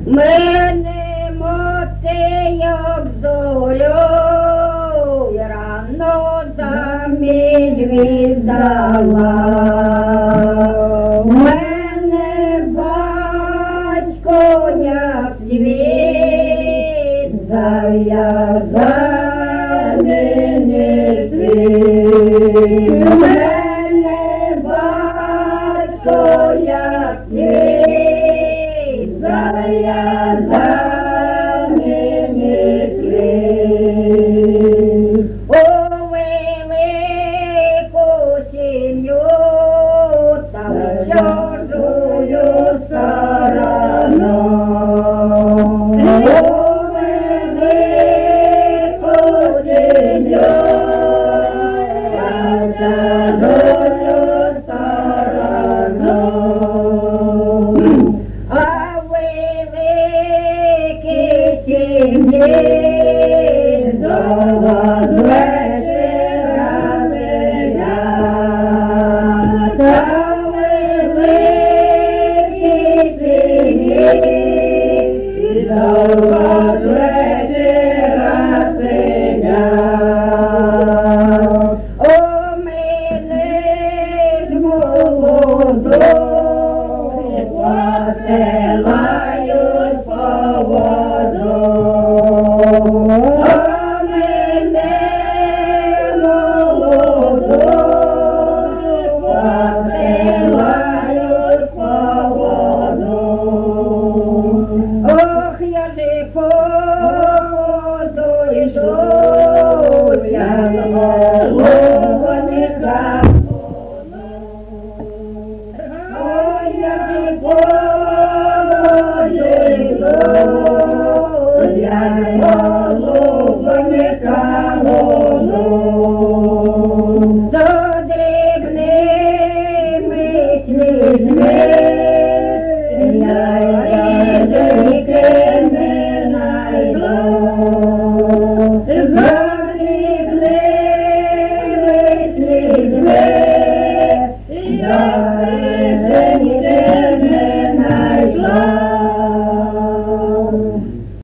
Мене мотиок зорю рано заміж віддала. Мене батько як світ зав'язаний не світ. Мене батько як світ зав'язаний не світ. О, велику сім'ю там чужою сторону. О, велику сім'ю там чужою сторону. А великі сім'ї до вас вечора сидять. А великі сім'ї до вас вечора сидять. О, мене ж молодої посилають по воду. О, мене молодої посилають по воду. Ох, я же по воду йду, я голову не забуду. Ой, я же по воду йду, я голову не забуду. За дрібними слізьми я їду